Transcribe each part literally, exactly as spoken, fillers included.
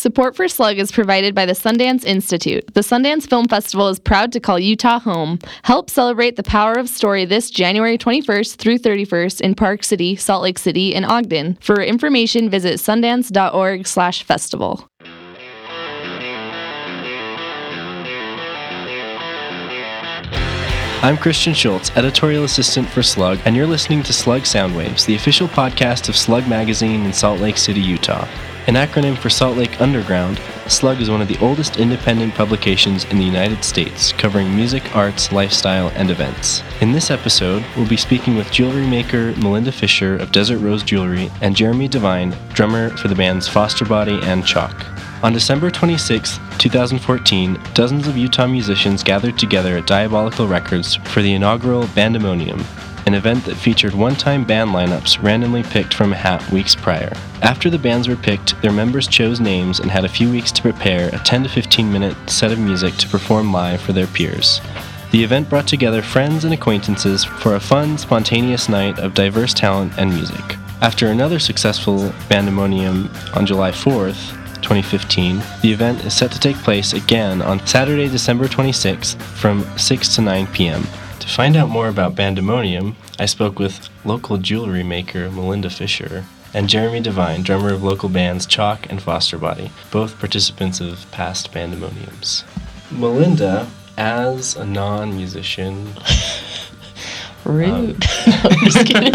Support for Slug is provided by the Sundance Institute. The Sundance Film Festival is proud to call Utah home. Help celebrate the power of story this January twenty-first through thirty-first in Park City, Salt Lake City, and Ogden. For information, visit sundance.org slash festival. I'm Christian Schultz, editorial assistant for Slug, and you're listening to Slug Soundwaves, the official podcast of Slug Magazine in Salt Lake City, Utah. An acronym for Salt Lake Underground, Slug is one of the oldest independent publications in the United States, covering music, arts, lifestyle, and events. In this episode, we'll be speaking with jewelry maker Melinda Fisher of Desert Rose Jewelry and Jeremy Devine, drummer for the bands Foster Body and Chalk. On December twenty-sixth, twenty fourteen, dozens of Utah musicians gathered together at Diabolical Records for the inaugural Bandemonium, an event that featured one-time band lineups randomly picked from a hat weeks prior. After the bands were picked, their members chose names and had a few weeks to prepare a ten to fifteen minute set of music to perform live for their peers. The event brought together friends and acquaintances for a fun, spontaneous night of diverse talent and music. After another successful Bandemonium on July fourth, twenty fifteen, the event is set to take place again on Saturday, December twenty-sixth from six to nine p.m. To find out more about Bandemonium, I spoke with local jewelry maker Melinda Fisher and Jeremy Devine, drummer of local bands Chalk and Foster Body, both participants of past Bandemoniums. Melinda, as a non-musician... Rude. Um, I'm just kidding.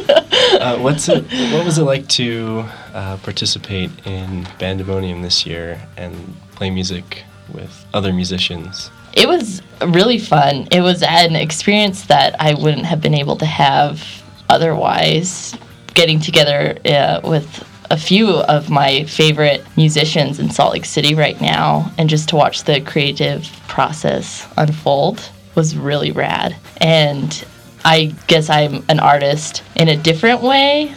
uh, what's it? What was it like to uh, participate in Bandemonium this year and play music with other musicians? It was really fun. It was an experience that I wouldn't have been able to have otherwise. Getting together uh, with a few of my favorite musicians in Salt Lake City right now and just to watch the creative process unfold was really rad. And I guess I'm an artist in a different way,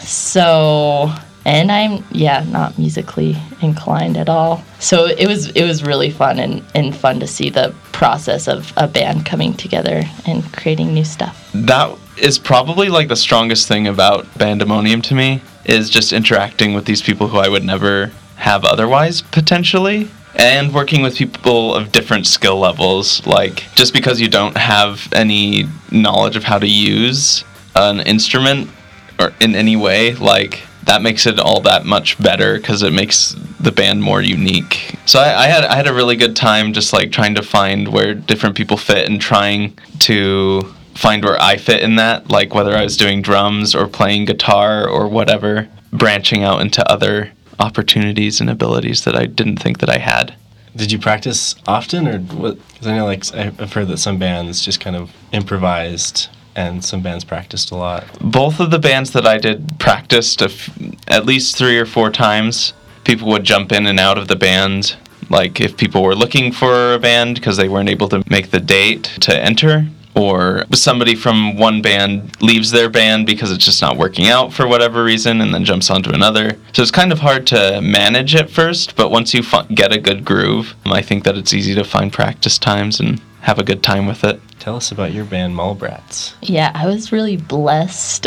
so, and I'm, yeah, not musically inclined at all. So it was it was really fun and, and fun to see the process of a band coming together and creating new stuff. That is probably like the strongest thing about Bandemonium to me, is just interacting with these people who I would never have otherwise, potentially. And working with people of different skill levels, like just because you don't have any knowledge of how to use an instrument or in any way, like that makes it all that much better because it makes the band more unique. So I, I had I had a really good time just like trying to find where different people fit and trying to find where I fit in that, like whether I was doing drums or playing guitar or whatever, branching out into other opportunities and abilities that I didn't think that I had. Did you practice often, or what? Because I know, like, I've heard that some bands just kind of improvised, and some bands practiced a lot. Both of the bands that I did practiced a f- at least three or four times. People would jump in and out of the band, like if people were looking for a band because they weren't able to make the date to enter, or somebody from one band leaves their band because it's just not working out for whatever reason and then jumps onto another. So it's kind of hard to manage at first, but once you fu- get a good groove, I think that it's easy to find practice times and have a good time with it. Tell us about your band, Mallbrats. Yeah, I was really blessed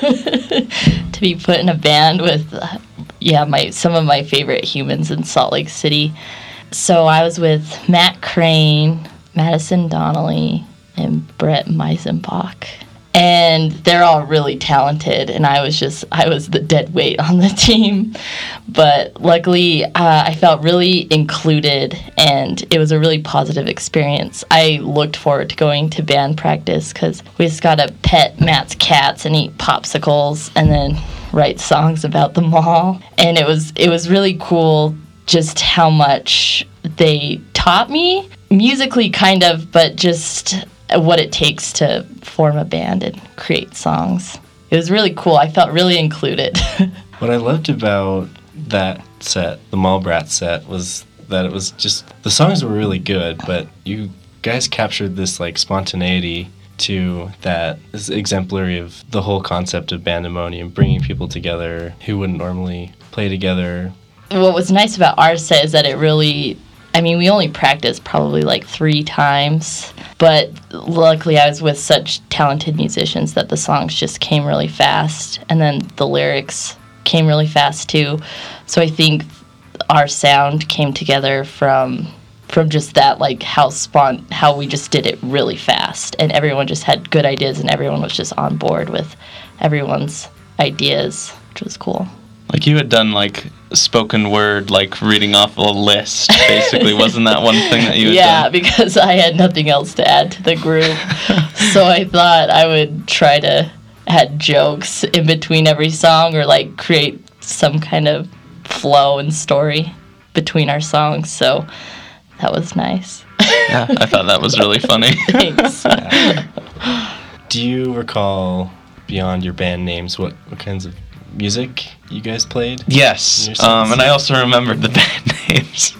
to be put in a band with, uh, yeah, my some of my favorite humans in Salt Lake City. So I was with Matt Crane, Madison Donnelly, and Brett Meisenbach. And they're all really talented, and I was just, I was the dead weight on the team. But luckily, uh, I felt really included, and it was a really positive experience. I looked forward to going to band practice, because we just got to pet Matt's cats and eat popsicles, and then write songs about them all. And it was, it was really cool just how much they taught me, musically kind of, but just what it takes to form a band and create songs. It was really cool. I felt really included. What I loved about that set, the Mallbrats set, was that it was just, the songs were really good, but you guys captured this like spontaneity to that is exemplary of the whole concept of Bandemonium, bringing people together who wouldn't normally play together. What was nice about our set is that it really, I mean, we only practiced probably like three times, but luckily I was with such talented musicians that the songs just came really fast, and then the lyrics came really fast too. So I think our sound came together from from just that, like how spont how we just did it really fast, and everyone just had good ideas, and everyone was just on board with everyone's ideas, which was cool. Like you had done like spoken word, like reading off a list, basically. Wasn't that one thing that you had yeah, done? because I had nothing else to add to the group. So I thought I would try to add jokes in between every song, or like create some kind of flow and story between our songs. So that was nice. Yeah, I thought that was really funny. Thanks. Do you recall, beyond your band names, what, what kinds of music you guys played? Yes, um, and I also remembered the band names.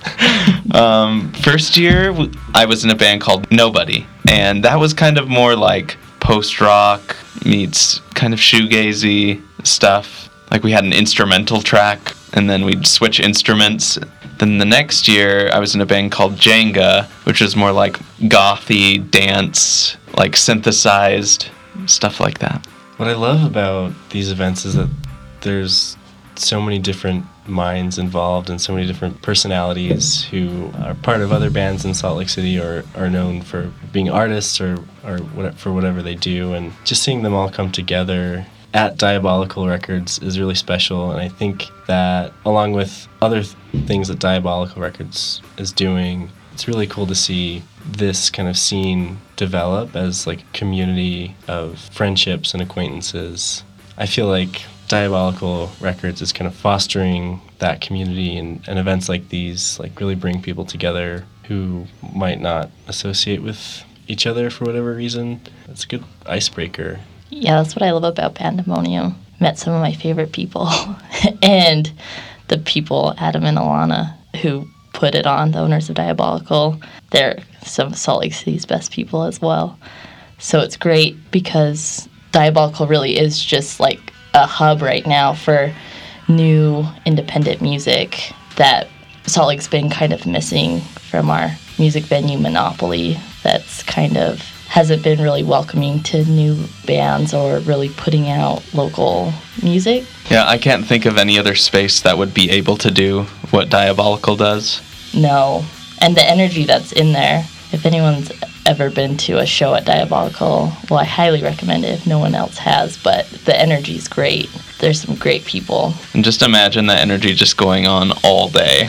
um, first year, w- I was in a band called Nobody, and that was kind of more like post-rock meets kind of shoegazy stuff. Like we had an instrumental track, and then we'd switch instruments. Then the next year, I was in a band called Jenga, which is more like gothy dance, like synthesized, stuff like that. What I love about these events is that there's so many different minds involved and so many different personalities who are part of other bands in Salt Lake City or are known for being artists or, or what, for whatever they do. And just seeing them all come together at Diabolical Records is really special. And I think that along with other th- things that Diabolical Records is doing, it's really cool to see this kind of scene develop as like a community of friendships and acquaintances. I feel like Diabolical Records is kind of fostering that community, and, and events like these like really bring people together who might not associate with each other for whatever reason. It's a good icebreaker. Yeah, that's what I love about Pandemonium. Met some of my favorite people, and the people, Adam and Alana, who put it on, the owners of Diabolical. They're some of Salt Lake City's best people as well. So it's great because Diabolical really is just like a hub right now for new independent music that Salt Lake's been kind of missing from our music venue monopoly. That's kind of hasn't been really welcoming to new bands or really putting out local music. Yeah, I can't think of any other space that would be able to do what Diabolical does. No. And the energy that's in there, if anyone's ever been to a show at Diabolical, well, I highly recommend it if no one else has, but the energy's great. There's some great people. And just imagine that energy just going on all day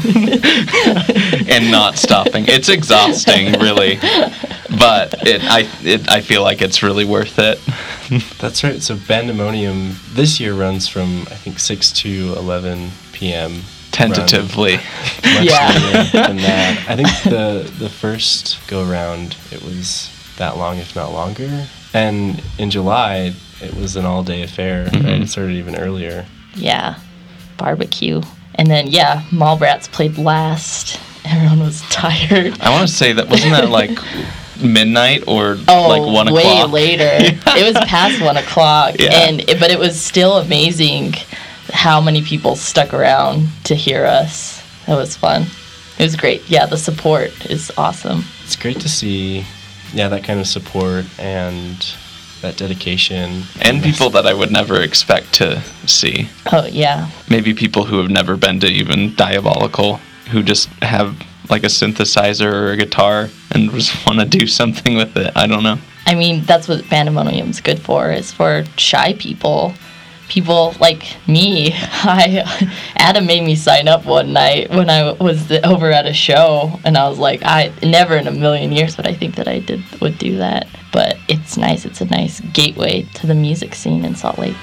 and not stopping. It's exhausting, really, but it, I, it, I feel like it's really worth it. That's right. So Pandemonium this year runs from, I think, six to eleven p.m. Tentatively. Much Yeah. later than that. I think the the first go around it was that long, if not longer. And in July it was an all day affair. Mm-hmm. Right? It started even earlier. Yeah. Barbecue. And then, yeah, Mallrats played last. Everyone was tired. I want to say that, wasn't that like midnight or Oh, like one way o'clock? later. It was past one o'clock. Yeah. And it, but it was still amazing how many people stuck around to hear us. That was fun. It was great. Yeah, the support is awesome. It's great to see, yeah, that kind of support and that dedication. And people that I would never expect to see. Oh, yeah. Maybe people who have never been to even Diabolical, who just have like a synthesizer or a guitar and just want to do something with it. I don't know. I mean, that's what Pandemonium's good for, is for shy people. People like me. I Adam made me sign up one night when I was the, over at a show, and I was like, I never in a million years would I think that I did would do that. But it's nice. It's a nice gateway to the music scene in Salt Lake.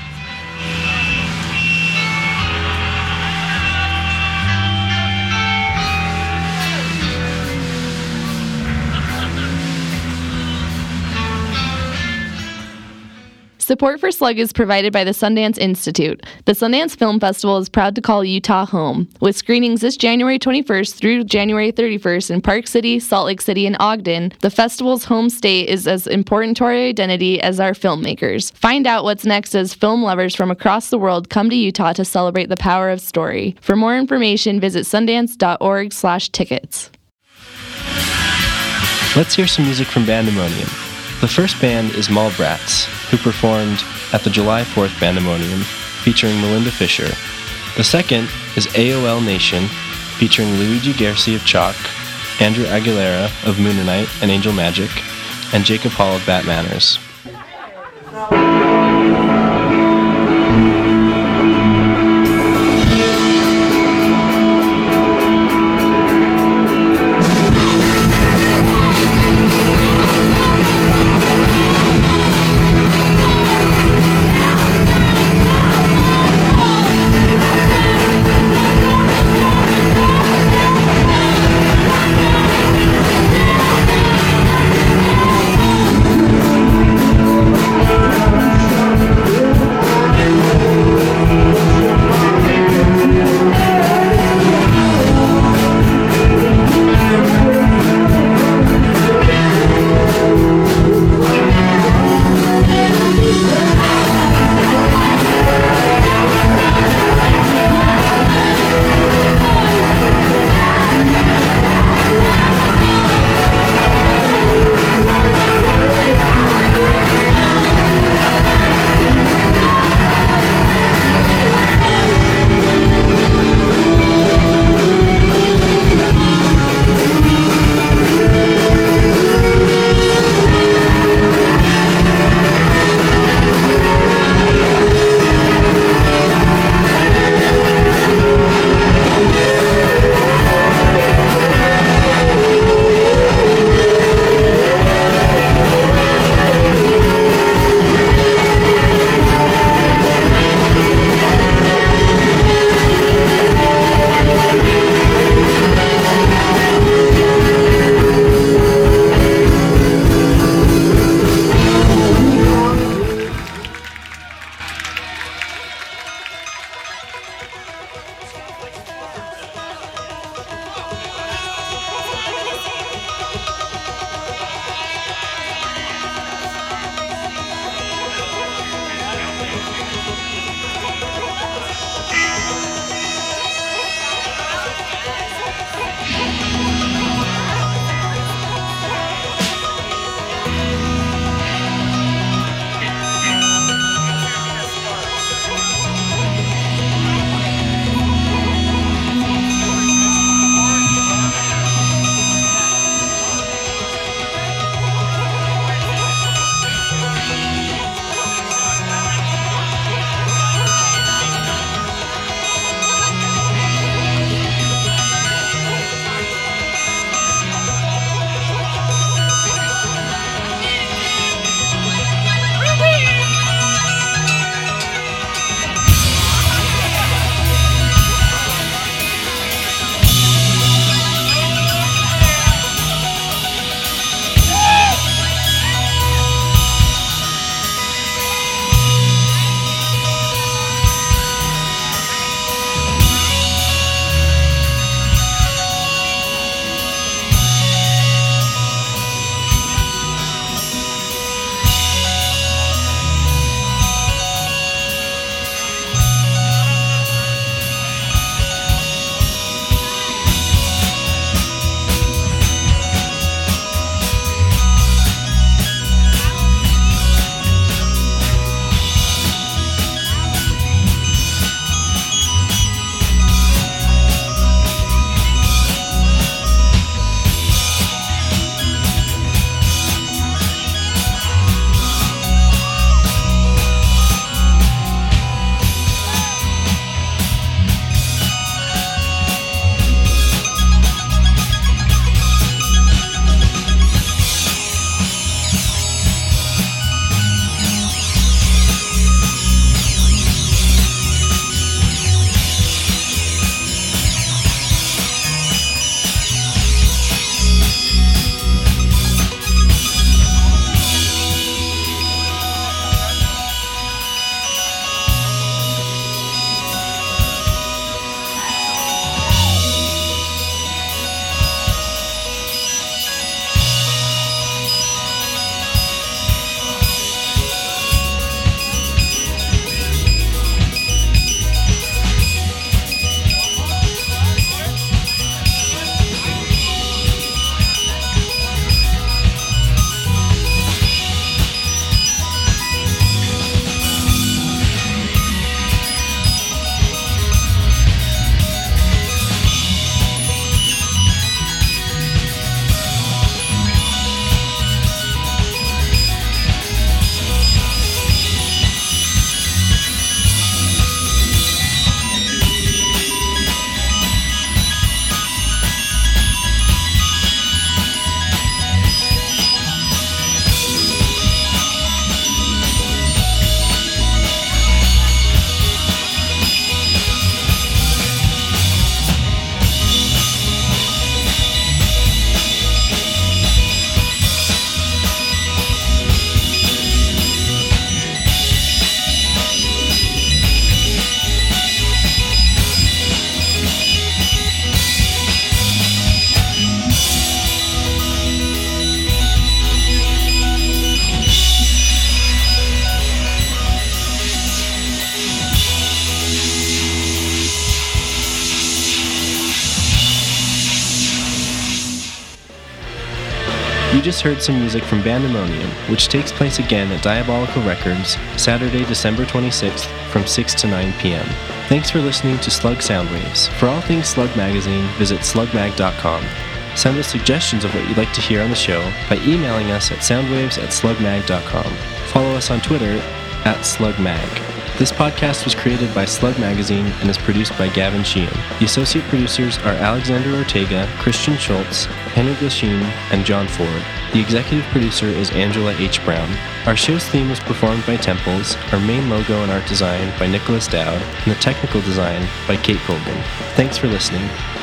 Support for Slug is provided by the Sundance Institute. The Sundance Film Festival is proud to call Utah home, with screenings this January twenty-first through January thirty-first in Park City, Salt Lake City, and Ogden. The festival's home state is as important to our identity as our filmmakers. Find out what's next as film lovers from across the world come to Utah to celebrate the power of story. For more information, visit sundance dot org slash tickets. Let's hear some music from Pandemonium. The first band is Mallrats, who performed at the July fourth Pandemonium, featuring Melinda Fisher. The second is A O L Nation, featuring Luigi Gersi of Chalk, Andrew Aguilera of Moonanite and Angel Magic, and Jacob Hall of Bat Manners. You just heard some music from Bandemonium, which takes place again at Diabolical Records, Saturday, December twenty-sixth, from six to nine p.m. Thanks for listening to Slug Soundwaves. For all things Slug Magazine, visit slug mag dot com. Send us suggestions of what you'd like to hear on the show by emailing us at soundwaves at slug mag dot com. Follow us on Twitter at slugmag. This podcast was created by Slug Magazine and is produced by Gavin Sheehan. The associate producers are Alexander Ortega, Christian Schultz, Henry Glasheen, and John Ford. The executive producer is Angela H. Brown. Our show's theme was performed by Temples, our main logo and art design by Nicholas Dowd, and the technical design by Kate Colgan. Thanks for listening.